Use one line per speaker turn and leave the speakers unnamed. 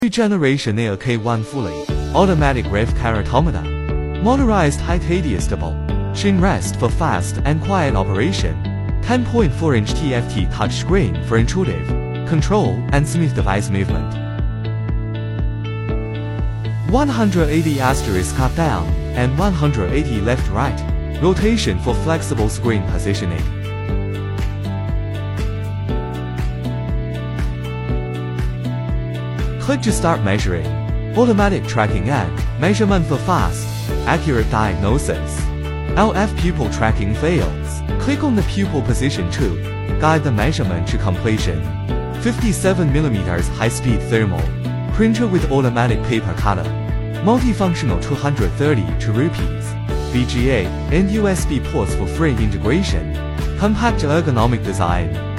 Generation AK1 fully automatic rev car automata. Motorized height adjustable. Shin rest for fast and quiet operation. 10.4-inch TFT touchscreen for intuitive control and smooth device movement. 180 up down and 180 left-right rotation for flexible screen positioning. Click to start measuring. Automatic tracking and measurement for fast, accurate diagnosis. LF pupil tracking fails. Click on the pupil position to guide the measurement to completion. 57mm high-speed thermal printer with automatic paper cutter. Multifunctional 232 rupees. VGA and USB ports for free integration. Compact ergonomic design.